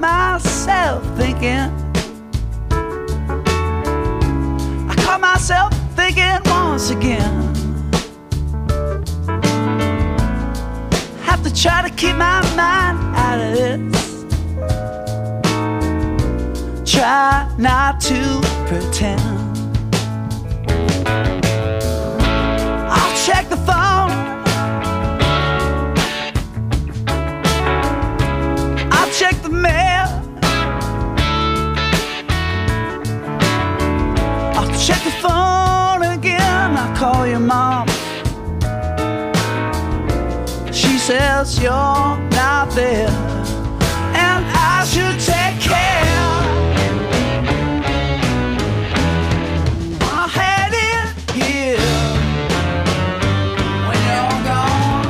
myself thinking. I caught myself thinking once again. Have to try to keep my mind out of this. Try not to pretend. I'll check the phone. I'll check the mail. I'll check the phone again. I'll call your mom. She says you're not there, and I should take care. I had it here when you're gone.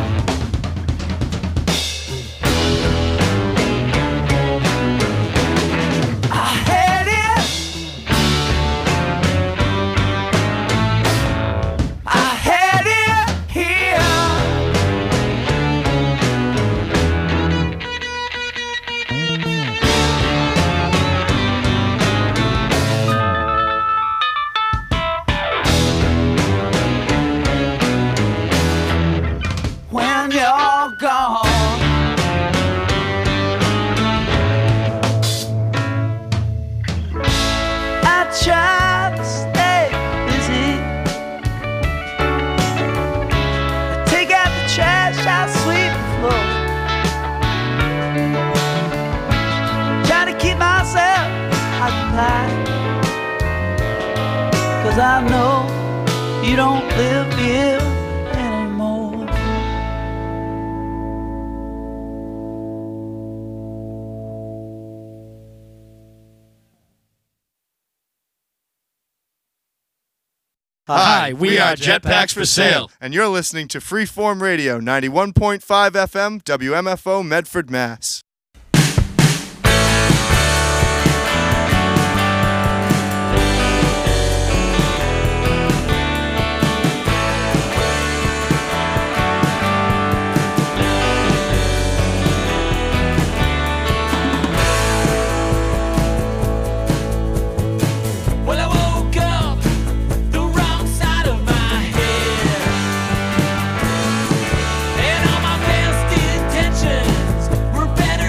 I had it. I had it here. When you're gone, I try to stay busy. I take out the trash, I sweep the floor. Try to keep myself occupied, 'cause I know you don't live here anymore. Hi, we are Jetpacks for Sale. And you're listening to Freeform Radio, 91.5 FM, WMFO, Medford, Mass. Well, I woke up the wrong side of my head, and all my best intentions were better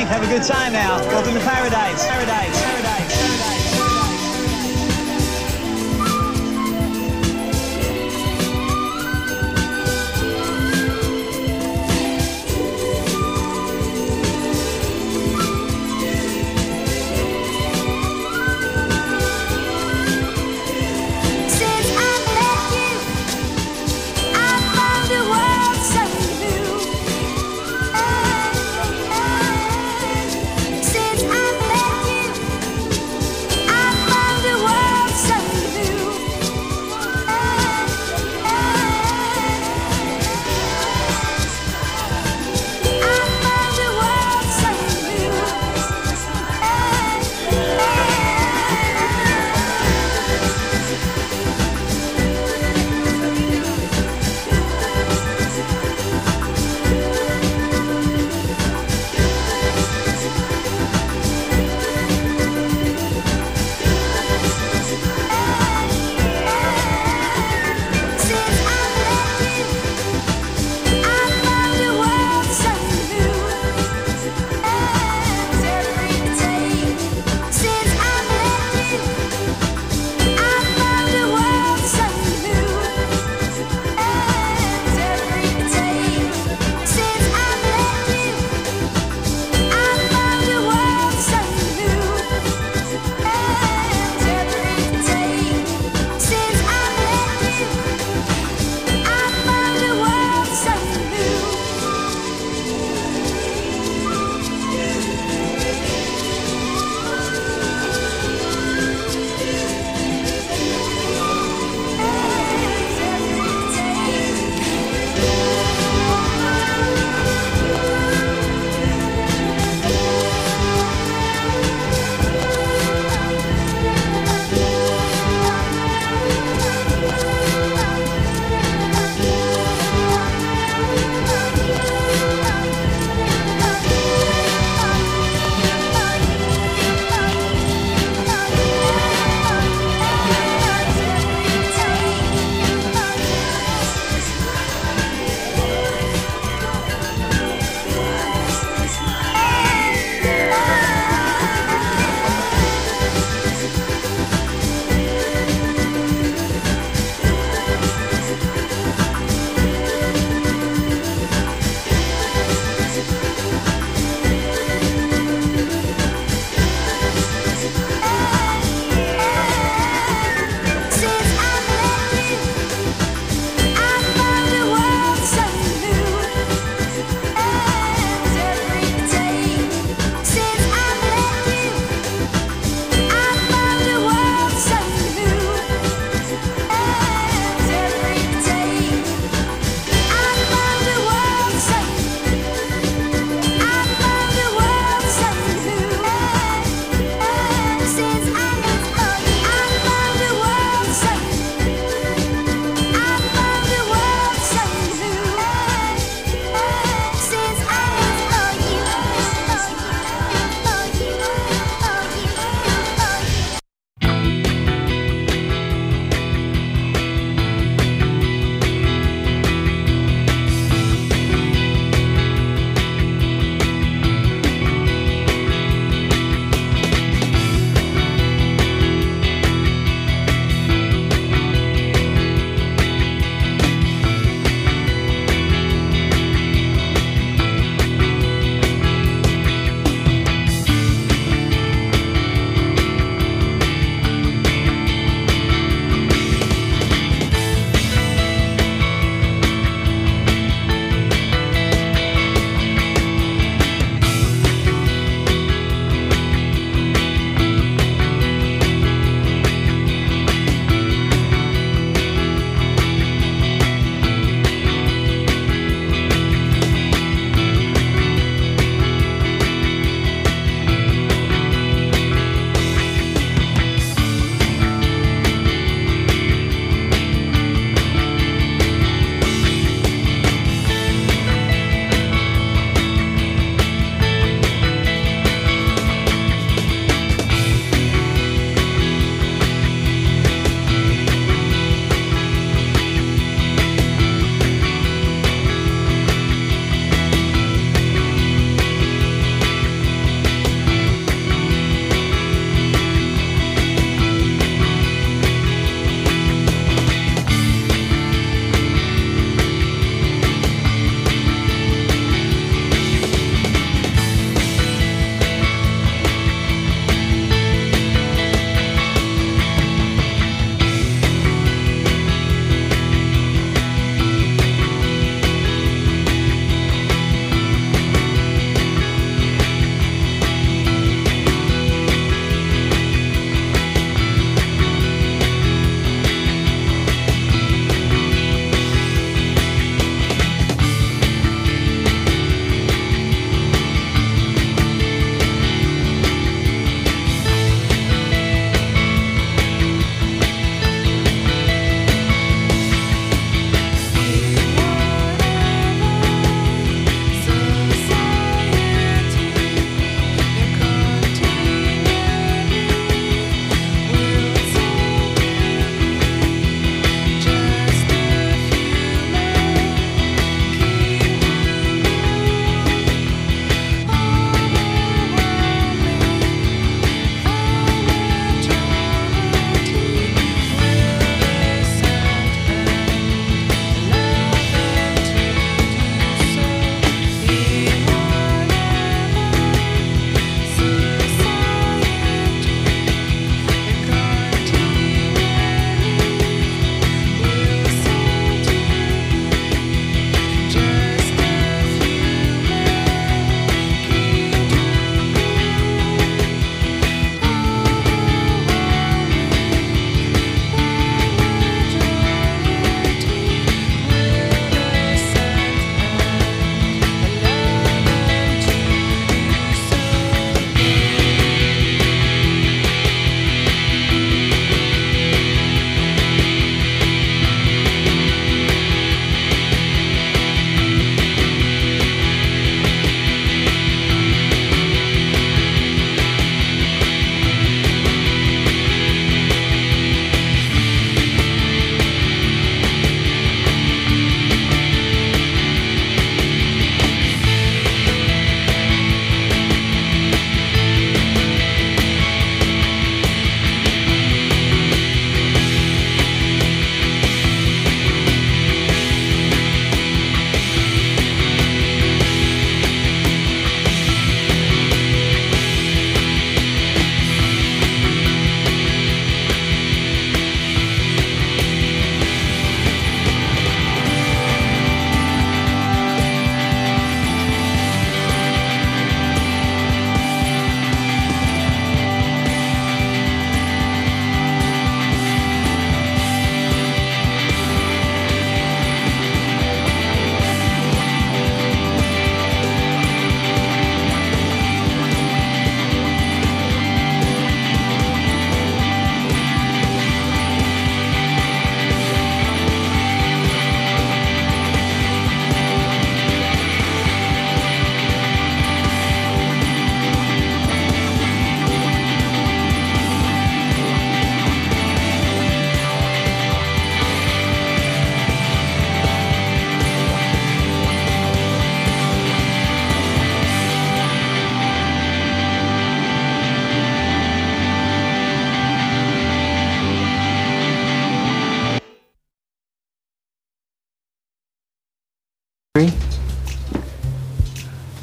drink, have a good time now. Welcome to paradise. Paradise. Paradise. Paradise. Since I met you,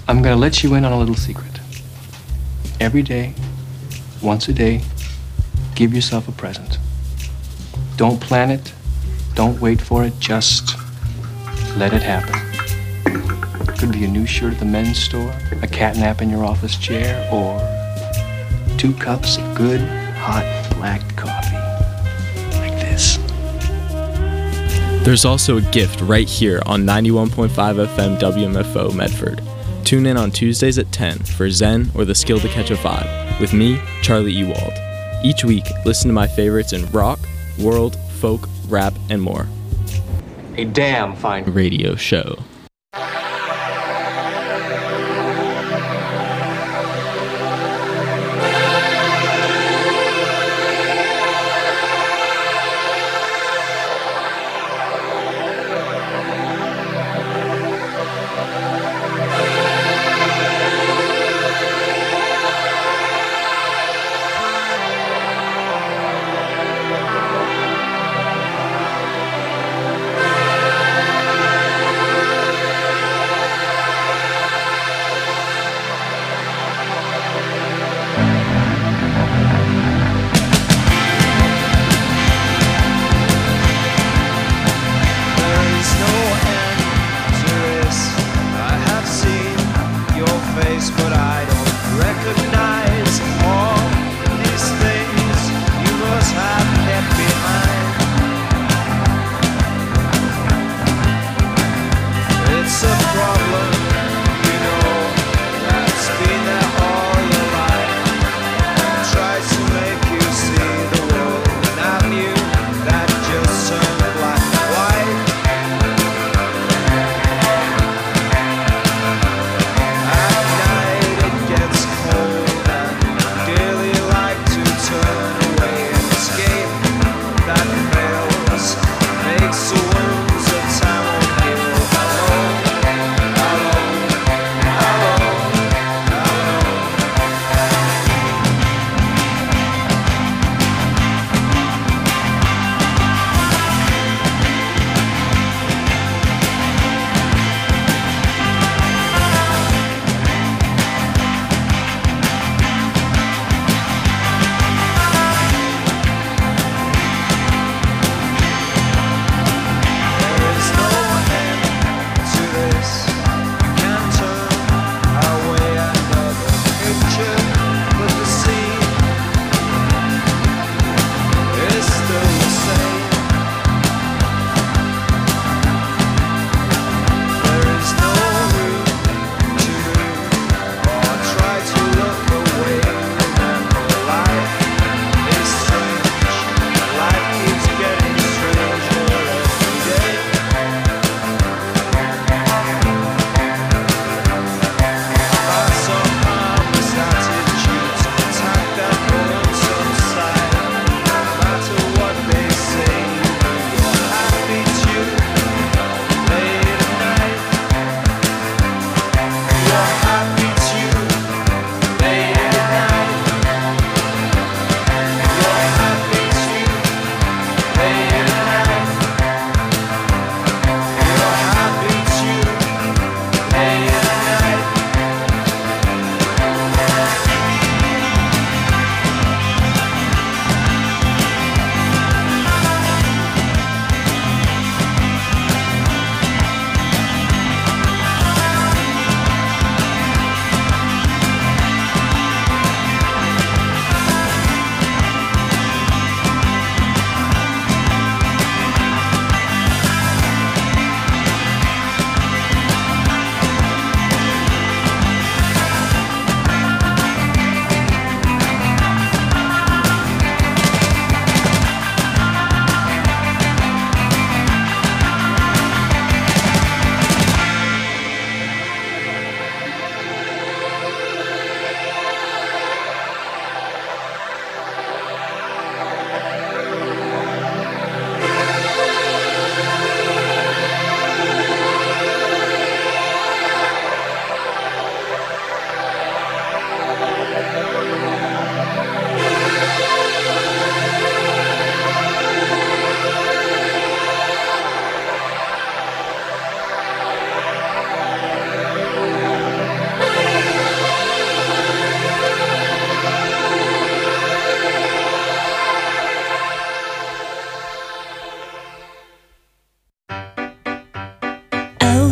I'm gonna let you in on a little secret. Every day, once a day, give yourself a present. Don't plan it, don't wait for it, just let it happen. Could be a new shirt at the men's store, a cat nap in your office chair, or 2 cups of good, hot, black coffee. Like this. There's also a gift right here on 91.5 FM WMFO Medford. Tune in on Tuesdays at 10 for Zen or the Skill to Catch a Vibe with me, Charlie Ewald. Each week, listen to my favorites in rock, world, folk, rap, and more. A damn fine Radio show.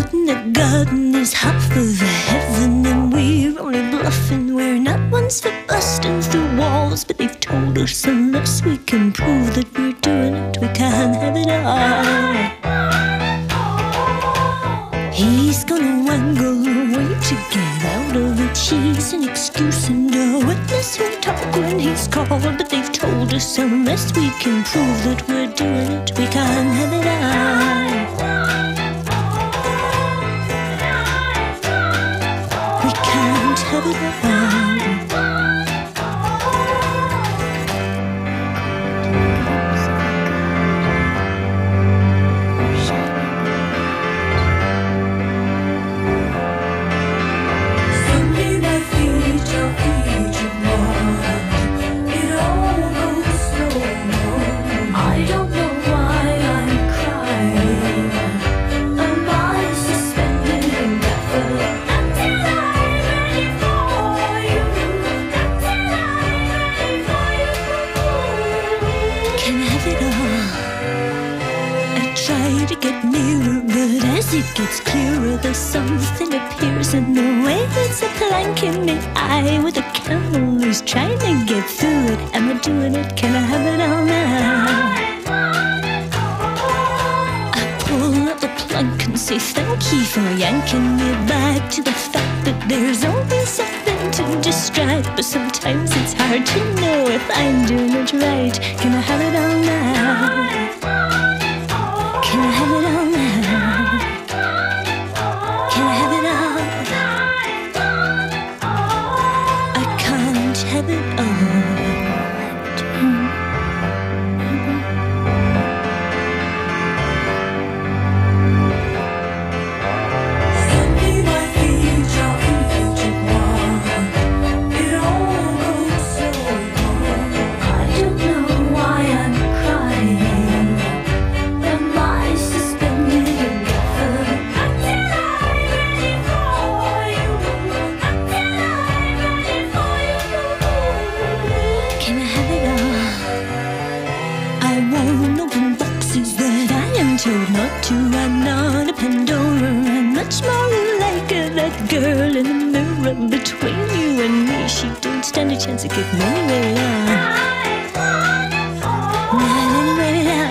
in the garden is half of heaven, and we're only bluffing. We're not ones for busting through walls, but they've told us unless we can prove that we're doing it, we can't have it all. He's gonna wangle away to get out of it. She's an excuse and a witness who'll talk when he's called, but they've told us unless we can prove that we're doing it, we can't have it all. We can't have it all. It gets clearer, though something appears in the way. It's a plank in the eye with a candle who's trying to get through it. Am I doing it? Can I have it all now? I pull up the plug and say thank you for yanking me back to the fact that there's always something to distract. But sometimes it's hard to know if I'm doing it right. Can I have it all now? Can I have it all now? Have it all. Told not to, I'm not a Pandora. I'm much more like that girl in the mirror between you and me. She don't stand a chance of getting anywhere out. Not anywhere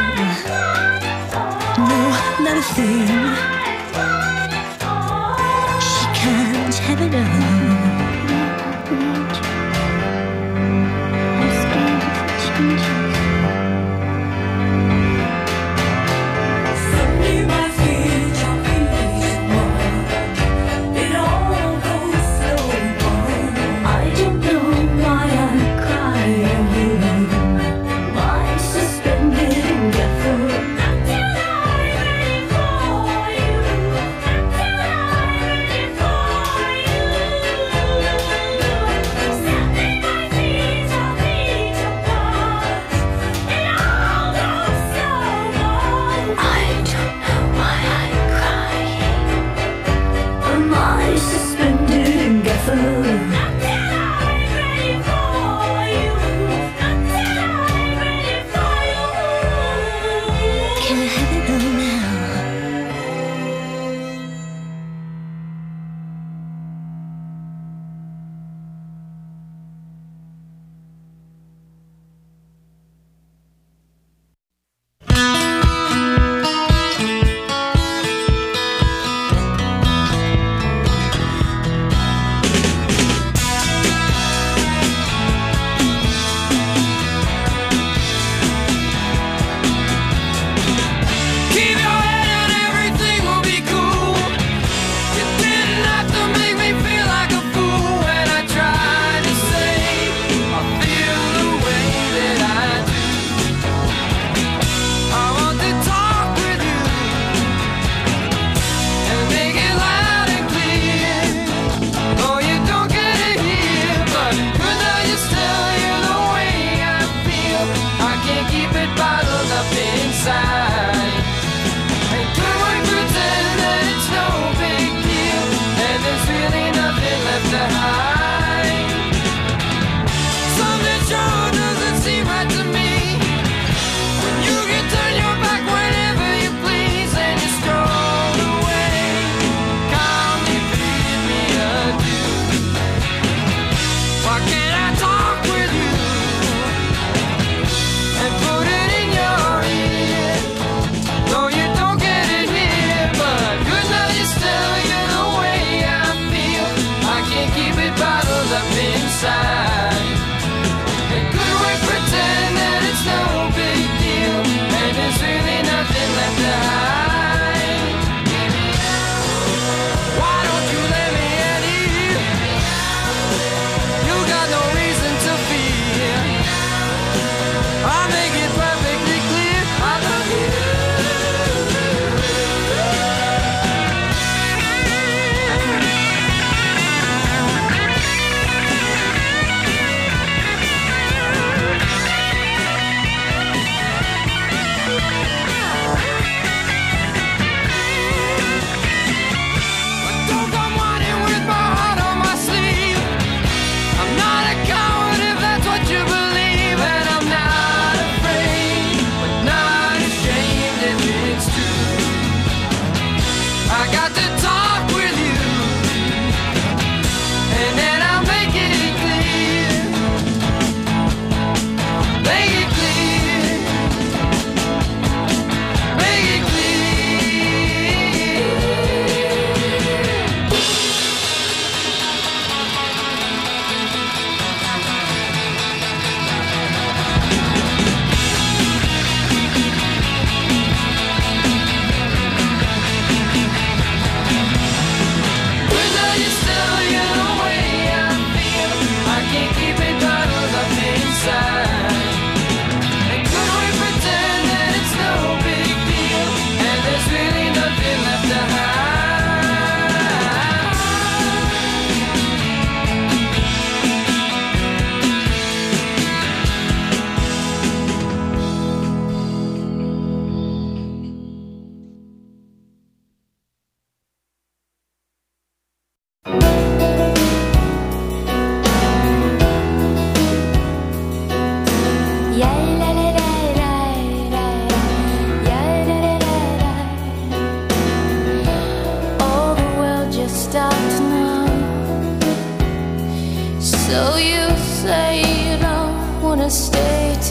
out. No, not a thing. She can't have it all.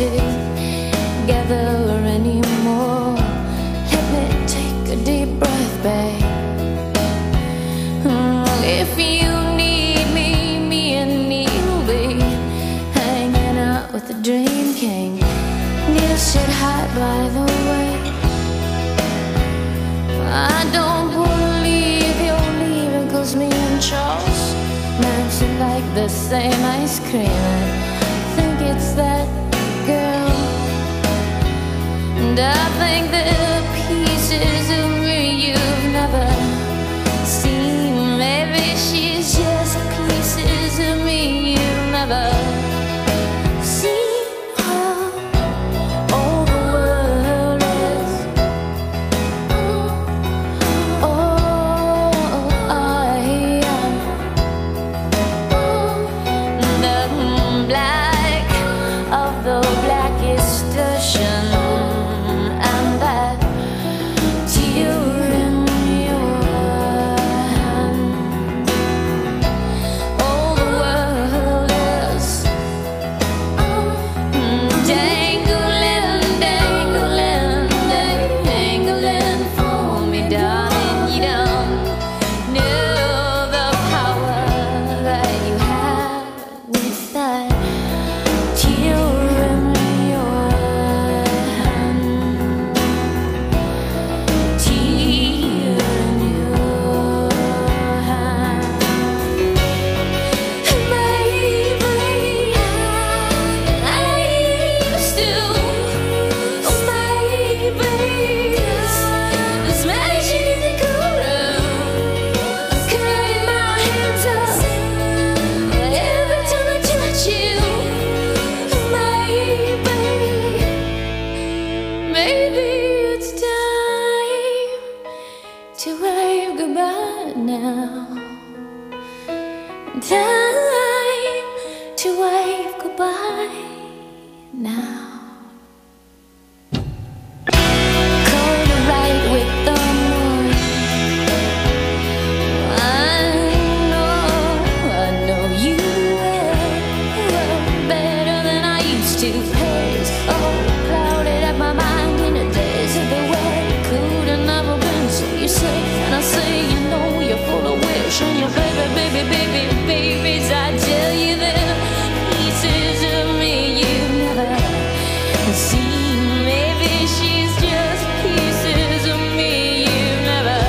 together anymore. Let me take a deep breath, babe. If you need me, me and Neil'll be hanging out with the Dream King. Neil said hi, by the way. I don't believe you're leaving, 'cause me and Charles managed to like the same ice cream. I think it's that girl, and I think the pieces of me you've never seen. Maybe she's just pieces of me you've never seen. All the world is the black of the blackest ocean, and that tear in your hand. All the world is dangling, dangling, dangling for me, darling. You don't know the power that you have with that tear in your hand. Tear in your hand. Maybe I used to. Maybe this magical room cutting my hands up every time I touch you. Maybe it's time to wave goodbye now. Time to wave goodbye now. Cold right with the moon. I know you well better than I used to. Haze, clouded up my mind in the days of the way. Could have never been, so you say, and I say, you know you're full of wish, and your babies, I tell you that pieces of me you never seen. Maybe she's just pieces of me you've never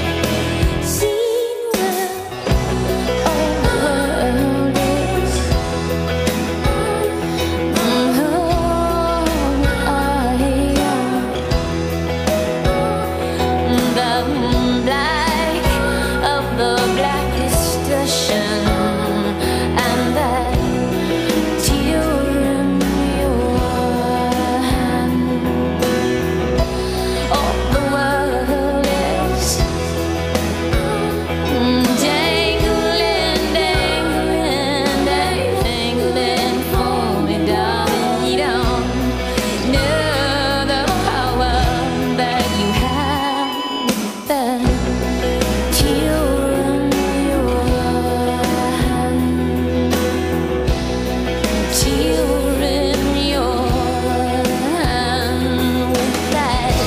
seen. Well, all the world is the black of the blackest ocean, and that tear in your hand. All the world is dangling, dangling, dangling for me, darling. You don't know the power that you have with that tear in your hand. Tear in your hand with that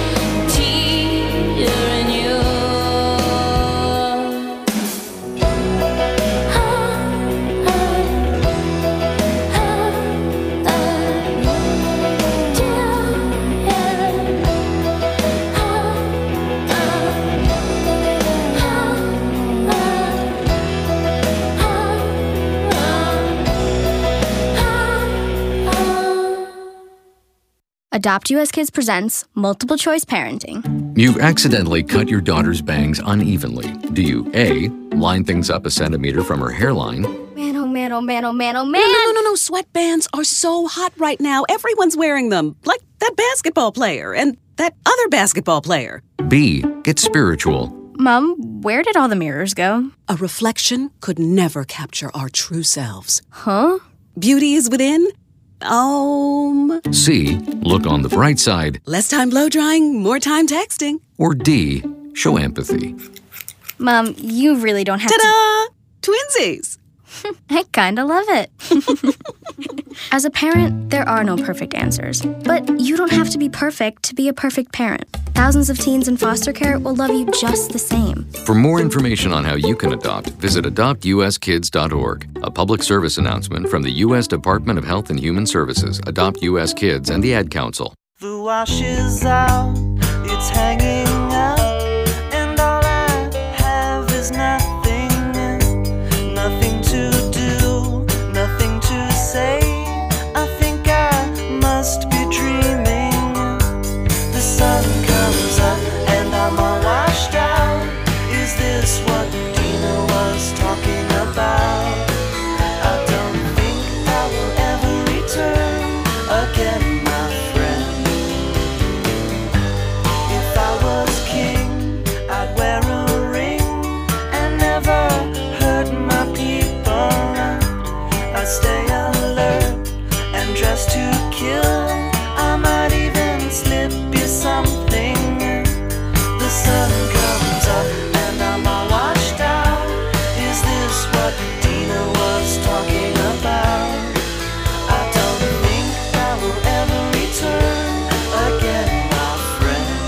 tear in your Adopt US Kids presents Multiple Choice Parenting. You've accidentally cut your daughter's bangs unevenly. Do you A, line things up a centimeter from her hairline? Man, oh man, oh man, oh man, oh man! No. Sweatbands are so hot right now. Everyone's wearing them. Like that basketball player and that other basketball player. B, get spiritual. Mom, where did all the mirrors go? A reflection could never capture our true selves. Huh? Beauty is within. C, look on the bright side. Less time blow drying, more time texting. Or D, show empathy. Mom, you really don't have Ta-da! Twinsies! I kinda love it. As a parent, there are no perfect answers. But you don't have to be perfect to be a perfect parent. Thousands of teens in foster care will love you just the same. For more information on how you can adopt, visit adoptuskids.org. A public service announcement from the U.S. Department of Health and Human Services, Adopt U.S. Kids, and the Ad Council. The wash is out, it's hanging out, and all I have is nothing, nothing to do, nothing to say. I think I must be dreaming. The sun comes up and I'm all washed out. Is this what Dina was talking about? I don't think I will ever return again, my friend. If I was king, I'd wear a ring and never hurt my people. I'd stay alert and dress to kill. I might even slip you something. The sun comes up and I'm all washed out. Is this what Dina was talking about? I don't think I will ever return again, my friend.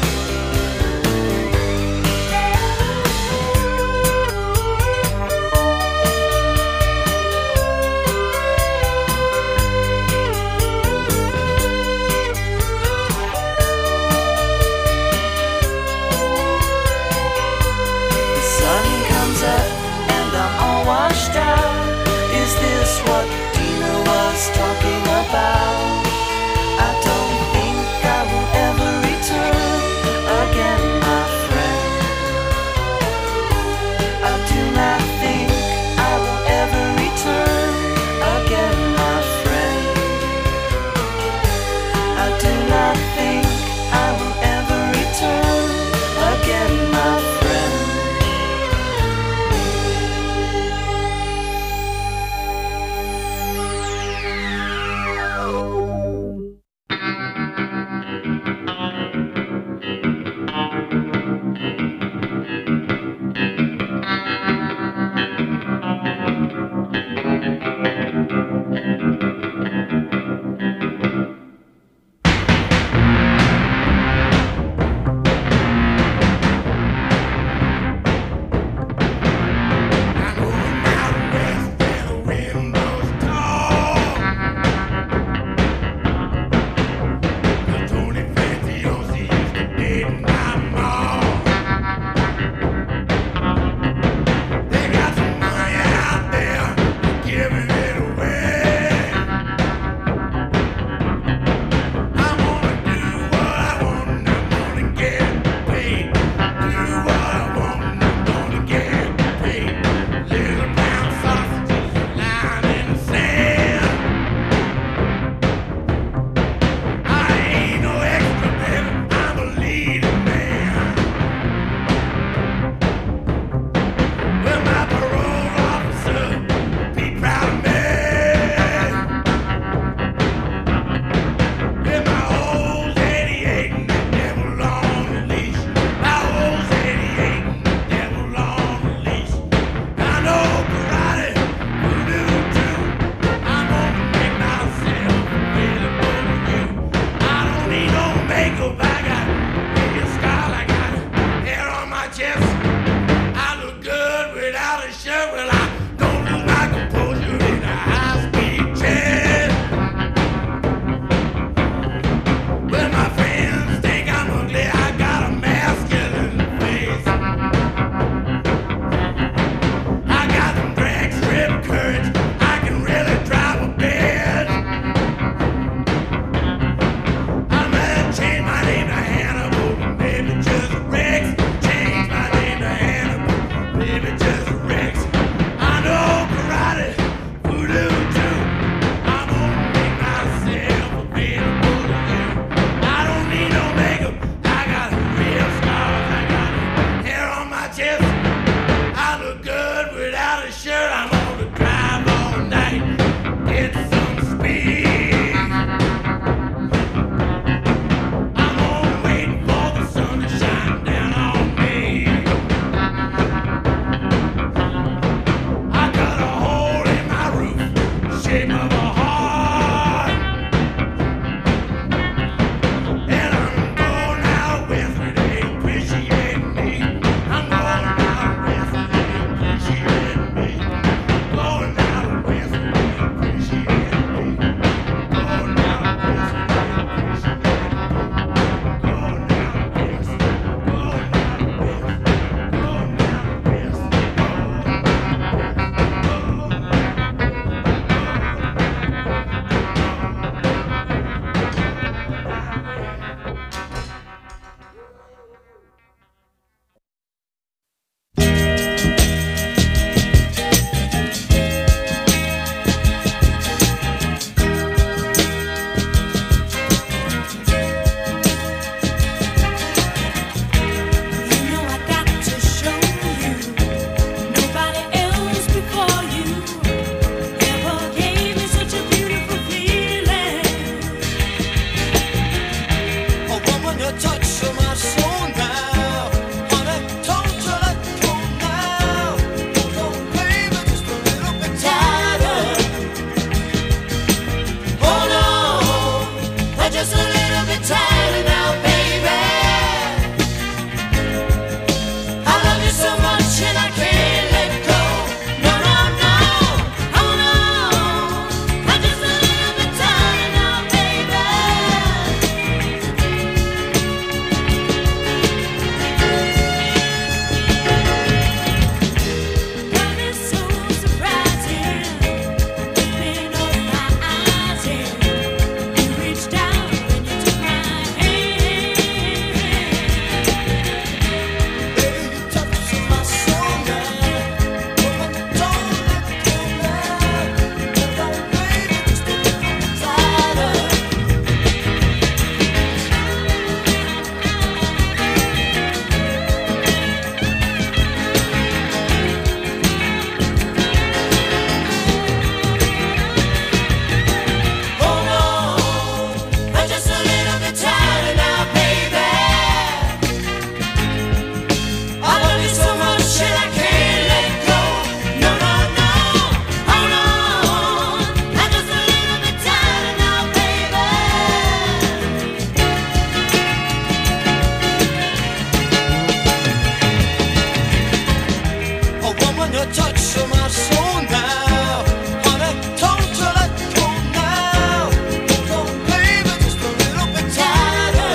a touch of my soul now. Honey, don't you let go now. Don't baby, just a little bit tighter.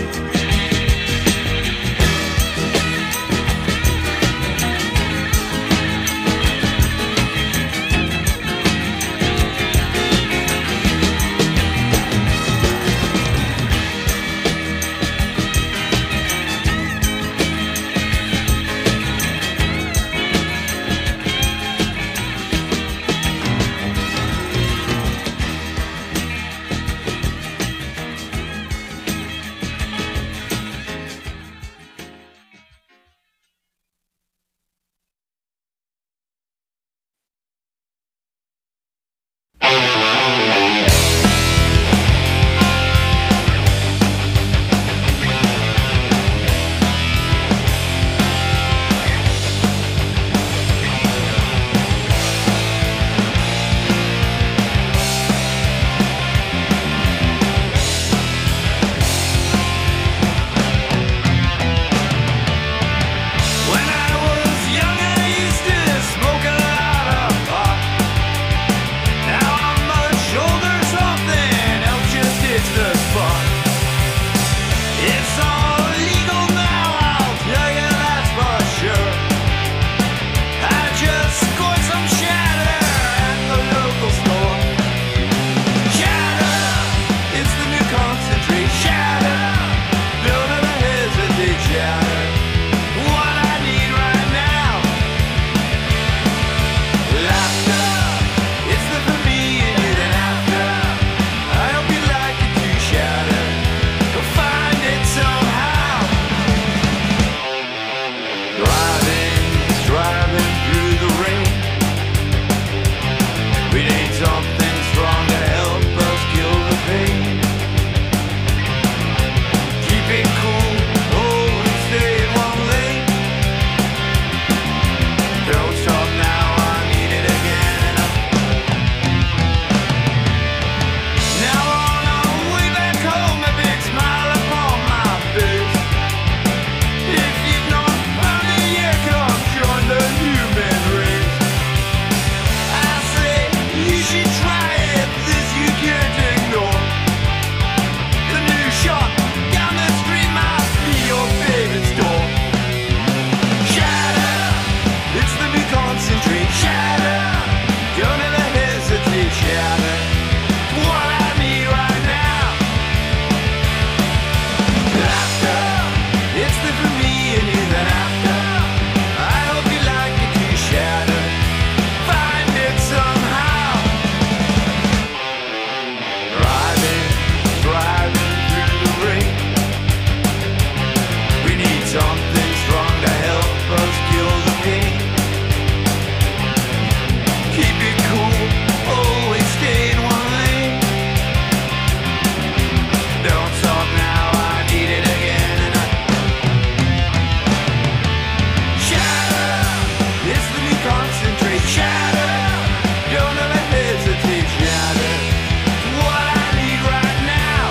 When I was young, I used to smoke a lot of pot. Now I'm much older, something else just hits the spot. It's all legal now, I'll tell you that's for sure. I just scored some shatter at the local store. Shatter, it's the new concentrate. Shatter, don't ever hesitate. Shatter. What I need right now, laughter. It's the for me and you then after. I hope you like it too. Shatter. You'll find it somehow. Driving through the rain. We need something strong to help us kill the pain. Keep it cool, always stay in one lane. Don't stop now, I need it again. Now on our way back home, a big smile upon my face. If you've not found it yet, come join the human race. I say you should try it, this you can't ignore. The new shop down the street might be your favorite store. Shatter, it's the new concentrate. Shatter, don't ever hesitate. Shatter, what I need right now. Laughter, it's the for me and you then after. I hope you like it too. Shatter, find it somehow. Driving through the rain. We need something strong to help us kill the pain. Keep it cool, always stay in one lane. Don't stop now, I need it again. And shatter, it's the new concentrate. Shatter, don't ever hesitate. Shatter, what I need right now.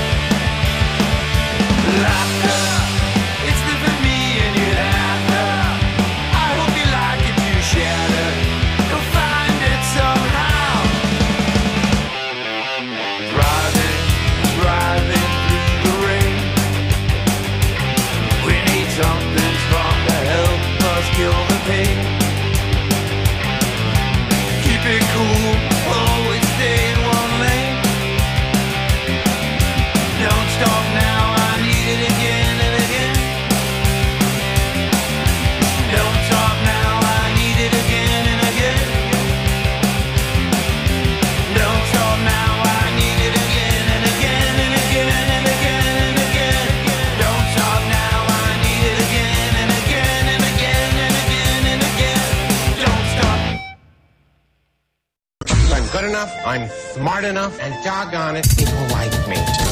Laughter, it's the for me and you then after. I hope you like it too. Shatter, you'll find it somehow. Driving through the rain. We need something strong to help us kill the pain. Keep it cool, always stay in one lane. Don't stop now, I need it again and again. Don't stop now, I need it again and again. Don't stop now, I need it again and again and again and again and again. Don't stop now, I need it again and again and again and again and again. Don't stop. I'm good enough, I'm smart enough, and doggone it, people like me.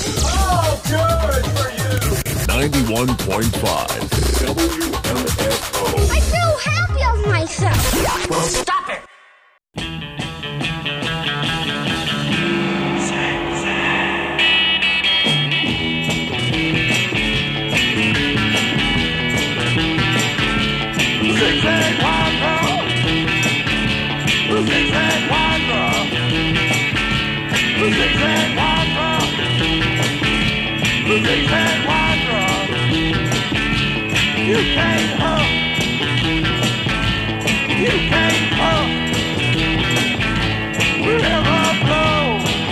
91.5 WMFO. I feel happy of myself. Well, stop it! Zigzag, wild girl. You can't huff. You can't puff. River blow.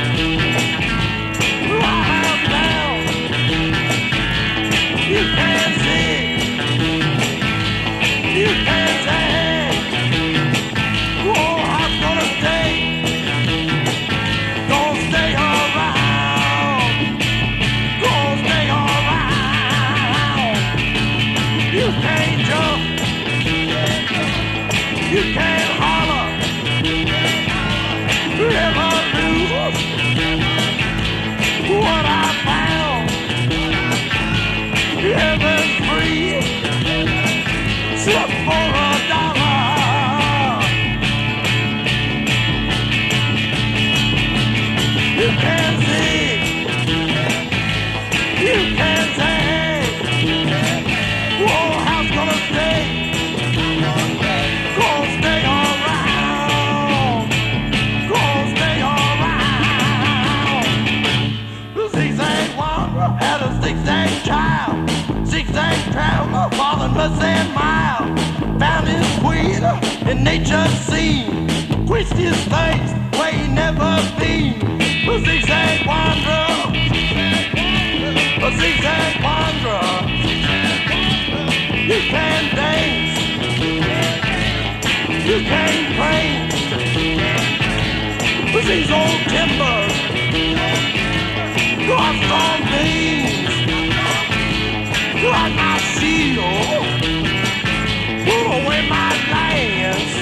Wild down. You can't sing. You can't sing. Oh, I'm gonna stay. Gonna stay around. Gonna stay around. You can't jump. You can't holler. River blues. What I found. Heaven's free. Slip for $1. You can't sing. You can't sing. Whoa, house gonna stay. Gonna stay around. Gonna stay around. The zigzag wanderer had a zigzag child. Zigzag traveler, falling must mile. Found his queen in nature's scene. Quenched his face where he never been. A zigzag wanderer. A zigzag wanderer. You can't dance. You can't praise. With these old timbers. Got strong beams. Like my shield. Pull away my lance.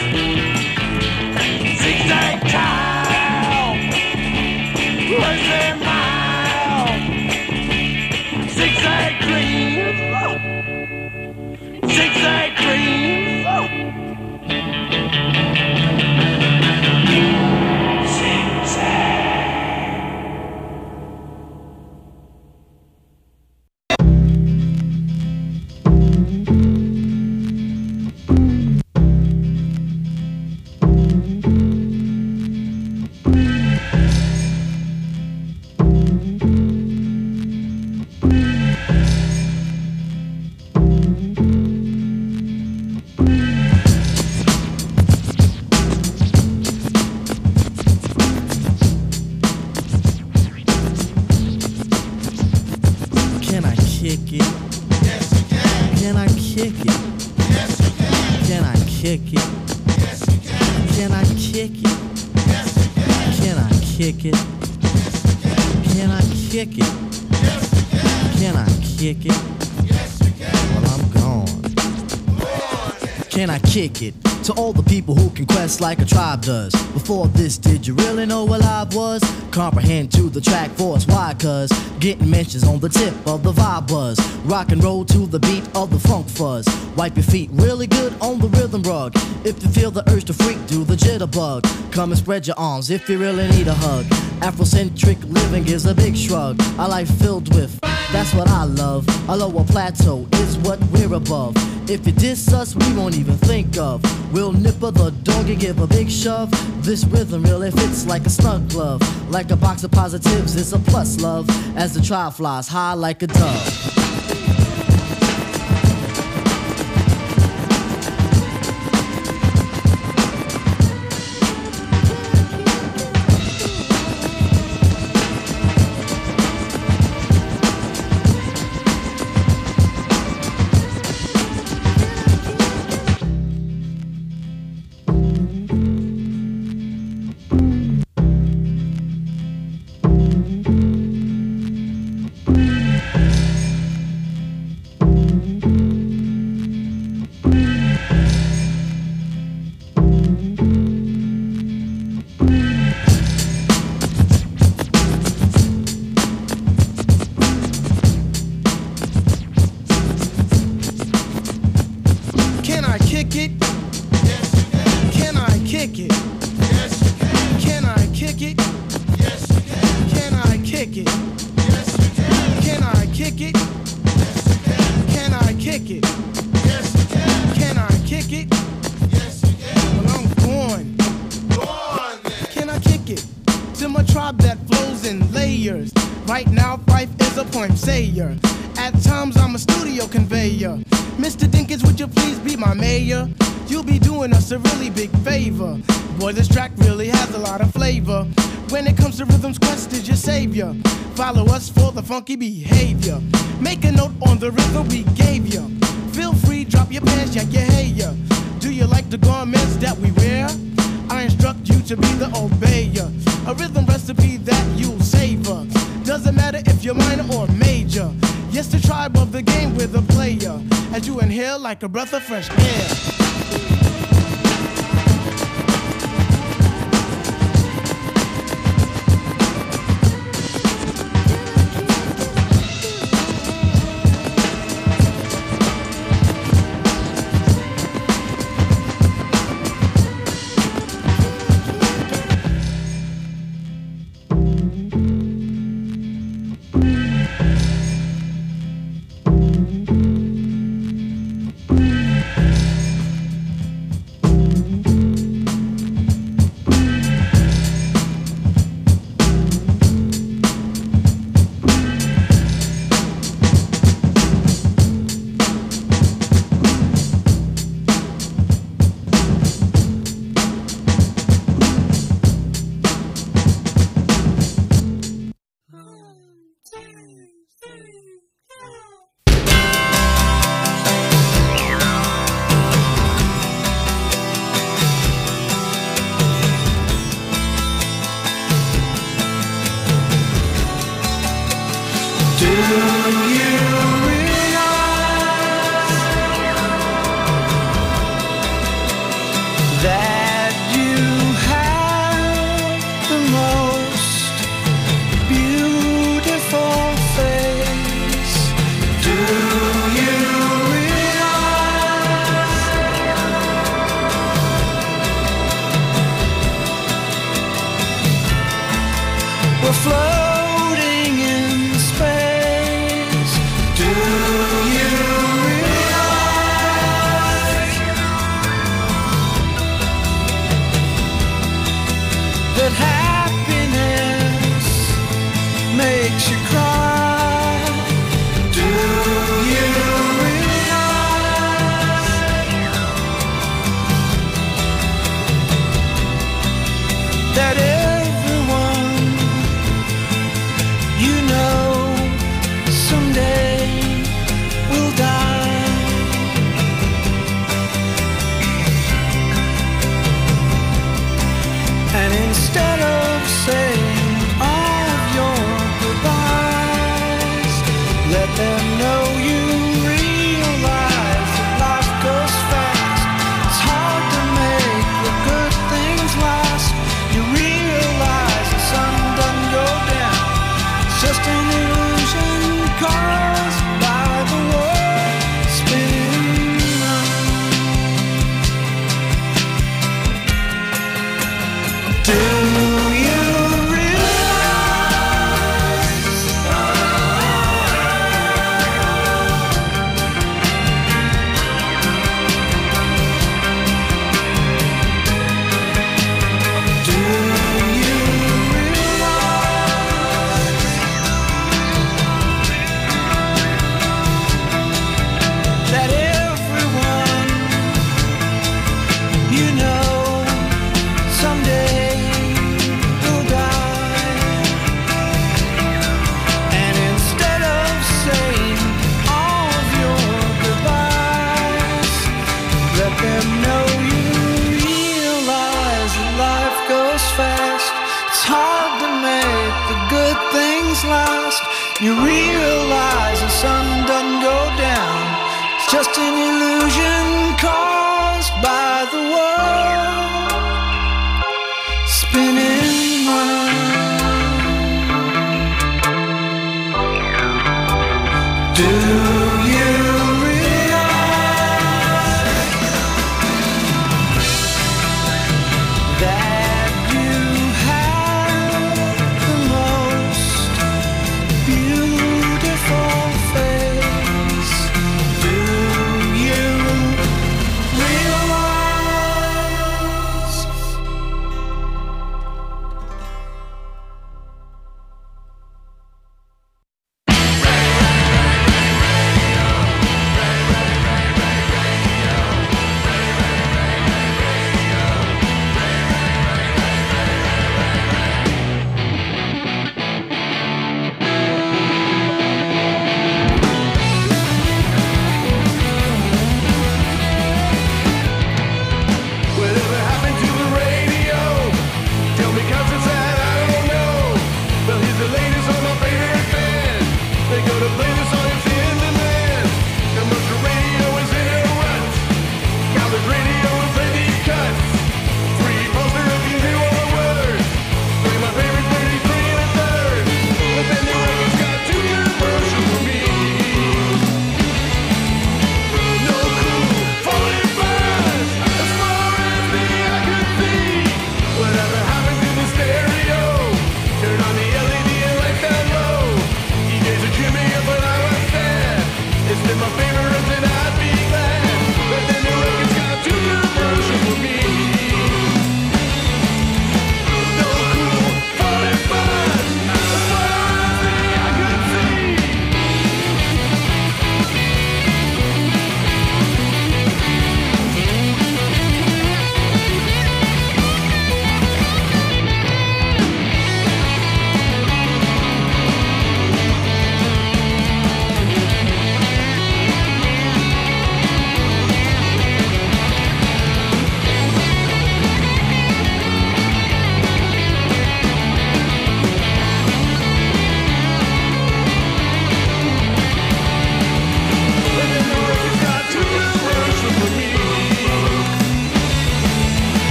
Zigzag child. Crazy mile. Zigzag dreams. Zigzag dreams. Kick it to all the people who can quest like a tribe does. Before this, did you really know what live was? Comprehend to the track force, why? Cause getting mentions on the tip of the vibe buzz. Rock and roll to the beat of the funk fuzz. Wipe your feet really good on the rhythm rug. If you feel the urge to freak, do the jitterbug. Come and spread your arms if you really need a hug. Afrocentric living is a big shrug. A life filled with, that's what I love. A lower plateau is what we're above. If you diss us, we won't even think of. We'll nipper the dog and give a big shove. This rhythm really fits like a snug glove. Like a box of positives, it's a plus love. As the tribe flies high like a dove. Right now, Fife is a point sayer. At times, I'm a studio conveyor. Mr. Dinkins, would you please be my mayor? You'll be doing us a really big favor. Boy, this track really has a lot of flavor. When it comes to rhythms, Quest is your savior. Follow us for the funky behavior. Make a note on the rhythm we gave you. Feel free, drop your pants, yank your hair. Do you like the garments that we wear? I instruct you to be the obeyer. A rhythm recipe that you'll savor. Doesn't matter if you're minor or major. Yes, the tribe of the game with a player. As you inhale like a breath of fresh air. You realize the sun doesn't go down. It's just an illusion caused by the world spinning round. Do you you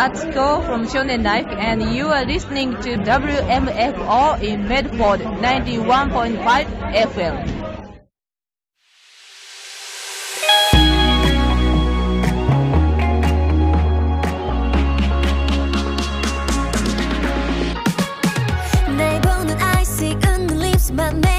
Atsuko from Shonen Life, and you are listening to WMFO in Medford 91.5 FM. 날 보는 I see on the lips, my